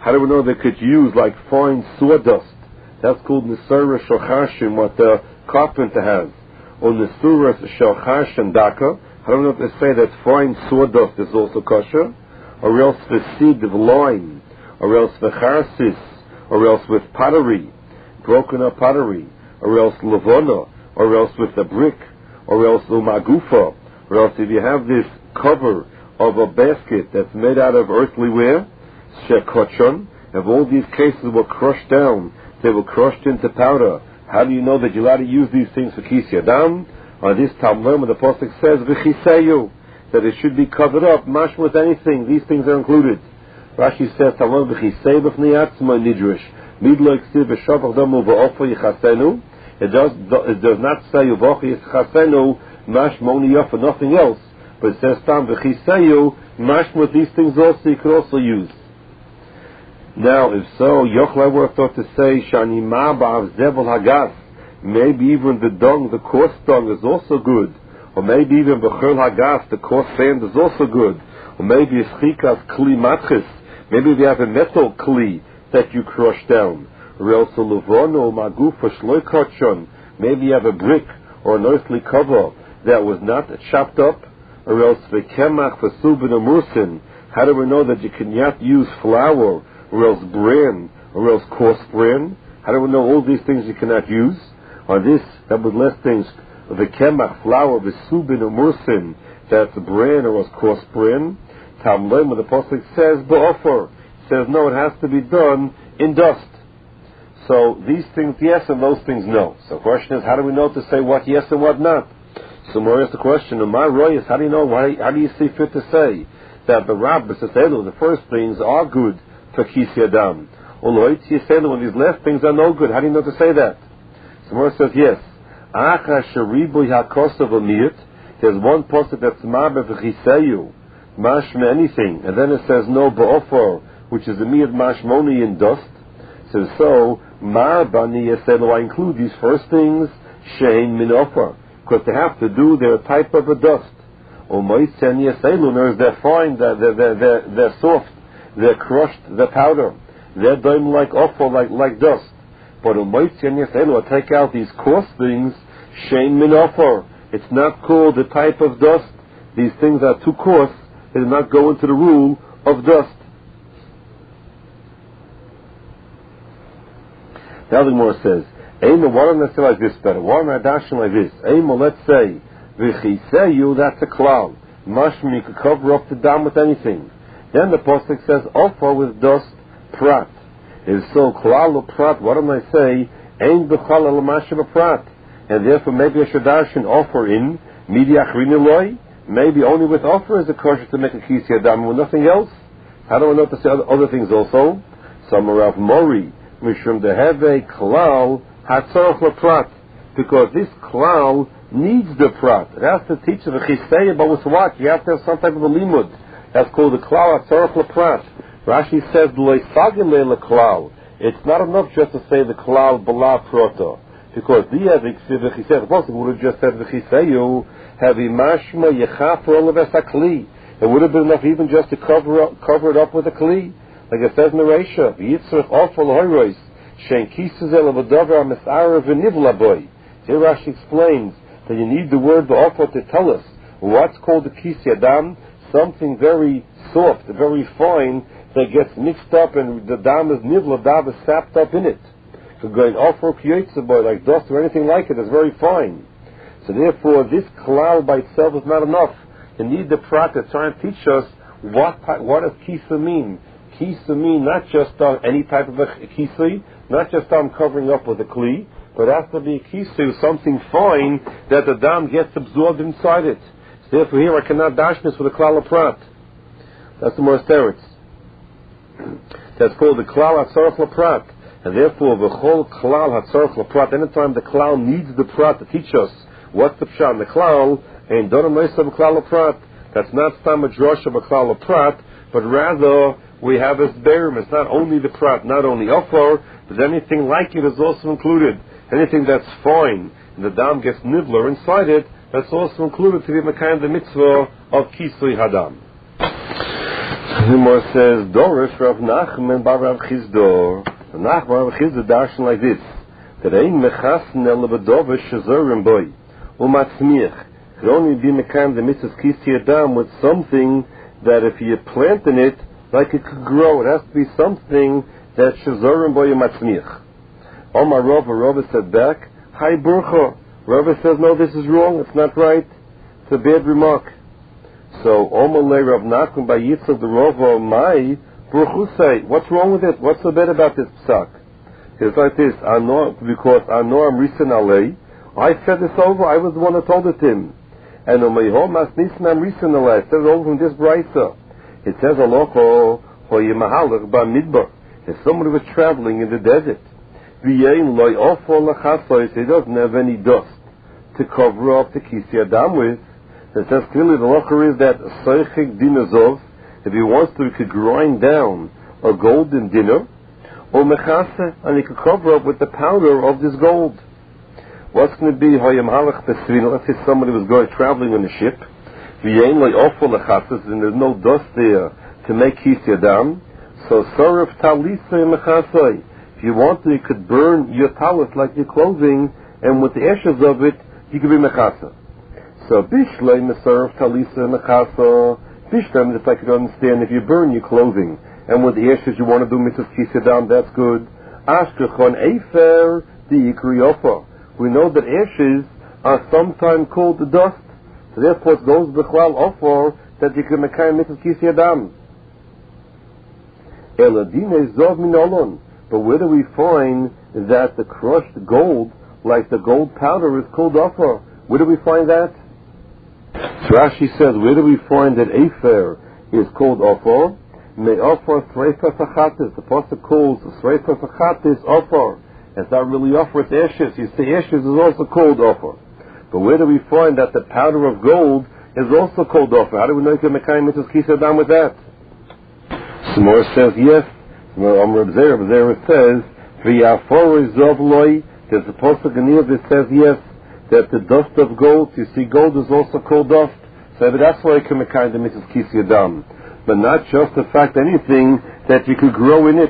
How do we know they could use like fine sawdust? That's called Nisura Shochashim, what the carpenter has. Or Nisura Shochashim Daka. How do we know if they say that fine sawdust is also kosher? Or else the seed of lime, or else the charsis, or else with pottery, broken up pottery, or else lavona, or else with a brick, or else umagufa, or else if you have this cover of a basket that's made out of earthly ware, shekochon, if all these cases were crushed down, they were crushed into powder, how do you know that you're allowed to use these things for kisi adam? On this Talmud, when the Pasuk says, v'chiseyu, that it should be covered up, mash with anything, these things are included. Rashi says, Talmud v'chisei b'fnei atzma nidrush, midlo iksiv v'shavach damu v'ofa yichasenu. It does not say v'ofa yichasenu, mash moni yafa, nothing else. But it says, tam v'chiseyu, mash with these things also, you can also use. Now, if so, Yochai would have thought to say, shani ma ba'av zevel hagas, maybe even the dung, the coarse dung is also good. Or maybe even b'chol hagas, the coarse sand is also good. Or maybe schikas kli matris, maybe if you have a metal kli that you crush down. Or else a levono magufa shloikotshon, maybe you have a brick or an earthly cover that was not chopped up. Or else v'kemach v'subin amursin, how do we know that you cannot use flour, or else bran, or else coarse bran? How do we know all these things you cannot use? On this, that was less things, the kemach, flour, the subin, or mursin, that's bran or else coarse bran. Talmud, when the Pasuk says, ba'ofer, says no, it has to be done in dust. So these things yes and those things no. So the question is, how do we know to say what yes and what not? So more is the question, my royas, how do you know, how do you see fit to say that the rabbis, the first things are good for kisi adam? When these last things are no good, how do you know to say that? So more says yes. There's one pasuk that's mabe v'chiseyu, mashma anything, and then it says no ba'ofor, which is the miyad mashmoni in dust. So mar bani yaselu, I include these first things shein min ofer, because they have to do their type of a dust. Or moitzen yaselu, they're fine, they're soft, they're crushed, they're powder, they're done like ofer, like dust. But I take out these coarse things, shein min ofer. It's not called the type of dust. These things are too coarse. They do not go into the rule of dust. Now the Gemara says, Eima, why don't I say like this better? Why don't I dash like this? Eima, let's say, v'chiseyu, that's a cloud. Mashmi, you could cover up the dam with anything. Then the Pasuk says, ofer with dust, prat. If so, klal prat, why don't I say, ein b'chal al prat? And therefore maybe I should dash an offer in, midi achrin eloi, maybe only with offer is a kosher to make a kisi adam, with nothing else. How do I know to say other things also? Some are of mori, mishum deheve klal hatzorach prat, because this klal needs the prat. It has to teach the chisei, but with what? You have to have some type of a limud. That's called the klal hatzorach prat. Rashi says, it's not enough just to say the klal bala prota, because the Pasuk would have just said v'chiseyu heavy mashma yechaf all of esakli. It would have been enough even just to cover it up with a kli, like it says in the Reisha, yitzrich ofal hoyros shein kisazel avadavar misara v'nivla boy. Here Rashi explains that you need the word ba'ofal to tell us what's called the kisi adam, something very soft, very fine, that gets mixed up and the dam is nivla, dam is sapped up in it. So going off for boy, like dust or anything like it is very fine. So therefore this klal by itself is not enough. You need the prat that's trying to teach us what does kisa mean. Kisa mean not just any type of a kisi, not just covering up with a kli, but it has to be a kisa, something fine that the dam gets absorbed inside it. So therefore here I cannot dash this with a klal of prat. That's the more teretz. That's called the klal hatzorach laprat, and therefore the whole klal hatzorach laprat. Anytime the klal needs the prat to teach us what's the pshat in the klal, and don't know of a klal laprat. That's not some a drosh of a klal laprat, but rather we have a berim. It's not only the prat, not only offer, but anything like it is also included. Anything that's fine, and the dam gets nivler inside it, that's also included to be a kind of the mitzvah of kisui hadam. Gemara says, Dorish Rav Nachman bar Rav Chizdor. Rav Nachman bar Rav Chizdor darshan like this: that ein mechasen el bedover shezorim boy umatzmiach. Could only be mekayim the mitzvahs Kisei Adam with something that if you plant in it, like it could grow. It has to be something that shezorim boy umatzmiach. Omar Rava said back, Hi Burcha. Rava says, no, this is wrong. It's not right. It's a bad remark. So Omar Le Rav Nachman by Yitzchak the Rava my Burchu say, what's wrong with it? What's so bad about this psak? It's like this, because I know I'm Risen Alei. I said this over, I was the one that told it to him. And on my home, I'm Risen Alei. It says over from this brisa. It says, Aloko, Hoyemahalach ba midbar. If somebody was traveling in the desert, V'yein loy ofo lachasois, he doesn't have any dust to cover up the Kisei Adam with. It says clearly the locher is that Soichik Dinazov, if he wants to, he could grind down a golden dinner, or mechase, and he could cover up with the powder of this gold. What's going to be Hoyam Halach Pesvina? Let's say somebody was going traveling on a ship, V'yein loy ofo lachasos, and there's no dust there to make Kisei Adam, so Soref Talisa mechasoi. If you want to, you could burn your talis like your clothing, and with the ashes of it, you could be mechasa. So, bishlei meserv talisa mechasa. Bishlei, just like you can understand, if you burn your clothing, and with the ashes you want to do mitzvah Kisei Adam, that's good. Ashkechon efer diikri ofa. We know that ashes are sometimes called the dust, so therefore it goes b'chlal ofa that you can make mitzvah Kisei Adam. Eladine zov min olon. But where do we find that the crushed gold, like the gold powder, is called offer? Where do we find that? So Rashi says, where do we find that Afer is called offer? Me offer Sreifa Fachatis. The pasuk calls Sreifa Fachatis offer. It's not really offer, it's ashes. You see, ashes is also called offer. But where do we find that the powder of gold is also called offer? How do we know you can make mitzvahs Kisei Adam with that? Samor says, yes. Reb Zera says, "V'yafor izovloi." There's a pasuk in here that says, yes, that the dust of gold. You see, gold is also called dust. So that's why you can make the mitzvahs Kisei Adam, but not just the fact anything that you could grow in it.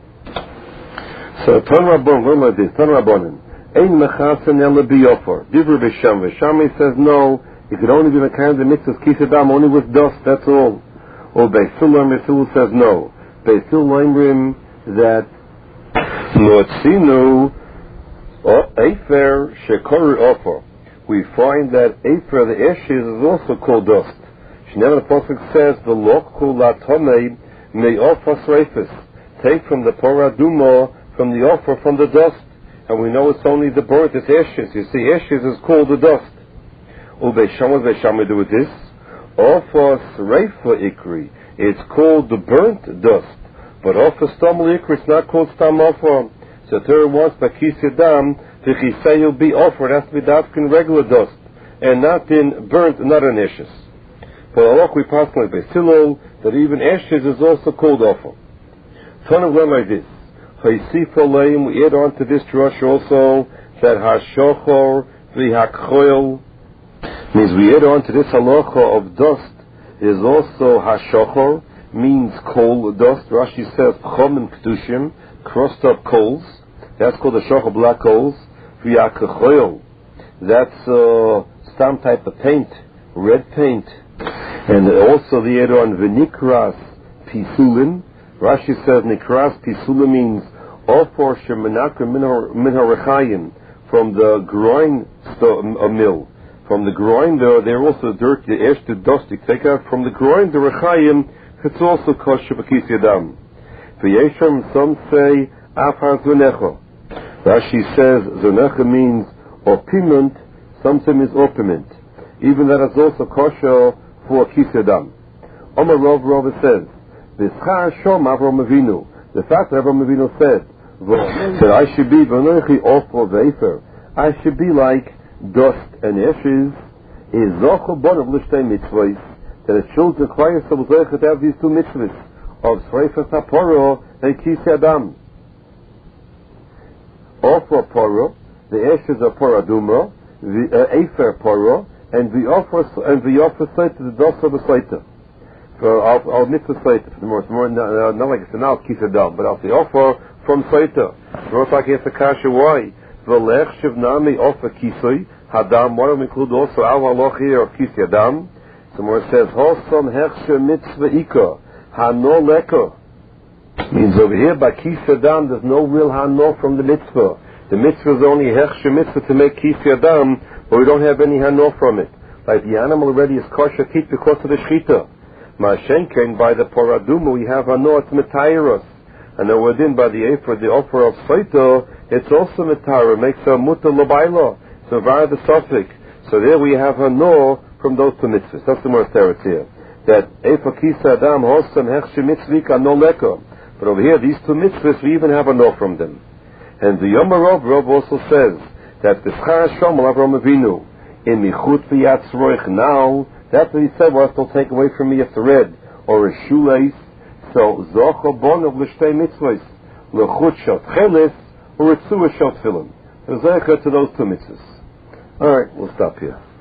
So Tan Rabban learn like this. Tan Rabbanan ein mechasen ela biyofor. Divrei B'Shamai. Shammai says no. You could only be making the mitzvahs Kisei Adam only with dust. That's all. Or Beisul says no. Beisil Leimrim that Lotzinu Afer Shekori Offer. We find that Afer, the ashes, is also called dust. Shnever the pasuk says the Lokku Latome May Offer Sreifis. Take from the Paraduma, from the offer, from the dust. And we know it's only the burnt, it's ashes. You see, ashes is called the dust. Beishamai do with this. Offer Sreifa Ikri. It's called the burnt dust, but offer stam likr, it's not called stam offer. So Torah wants by Kisei Adam, the Chisei will be offered, it has to be in regular dust, and not in burnt, not in ashes. But alok we pass like Beisilol, that even ashes is also called offer. Ton of like this. Haisif Aleim, we add on to this drush also, that Hashochor, V'Hakchoil, means we add on to this halacha of dust, is also hashochor, means coal dust. Rashi says chom kedushim, crushed up coals. That's called the shochor, black coals. V'yakachoil, that's some type of paint, red paint. And also the add on v'nikras pisulin. Rashi says nikras pisulin means ofor shemenakar min harechayim, from the grind mill. From the grinder, they're also dirt, the ash, the dust you take out from the grinder, rechayim, it's also kosher b'Kisei Adam. V'yesham, some say, afar zunecha. Rashi says, zunecha means opiment, some say means opiment. Even that is also kosher for Kisei Adam. Omar Rav says, v'schar shom Avram Avinu. The fact that Avram Avinu said I should be, v'noichi ofo v'efer, I should be like dust and ashes, is zochel bon of l'shtei mitzvahs, that a child requires to have these two mitzvahs of Sreifas HaPoro and Kisei Adam. Offer Poro, the ashes of Paraduma, the Afer Poro, and the offer Saita, the dust of the Saita. I'll mitzvah Saita for the more not like it's now Kisadam, but I'll say offer from Saita. We're talking about the Kasha, why? V'lech shivnami offer Kisui, Hadam, why don't we include also Al Haloch here of Kisi Adam? Somewhere it says, Hosam Hechshe Mitzvah Ika, Hano Leka. Means over here by Kisi Adam, there's no real Hano from the mitzvah. The mitzvah is only Hechshe Mitzvah to make Kisi Adam, but we don't have any Hano from it. Like the animal already is kosher kit because of the shchita. Ma'ashenken, by the Paraduma, we have Hano, it's Metairos. And then within by the offer of Saita, it's also Metara, makes a Muta Lobaila. So via the suffix. So there we have Hano from those two mitzvahs. That's the more teretz here. That Efa Kisa Adam Hosam Hechshe Mitzvika No Leka. But over here, these two mitzvahs, we even have Hano from them. And the Yom Rav also says that the Schar Hashem will Avram Avinu in Michut V'Yatz Roich now. That's what he said. Well, it'll take away from me a thread or a shoelace. So Zocha Bon of L'Shtei Mitzvahs L'Chut Shot Cheles or Ritzua Shot Tefillin. There's to those two mitzvahs. All right, we'll stop here.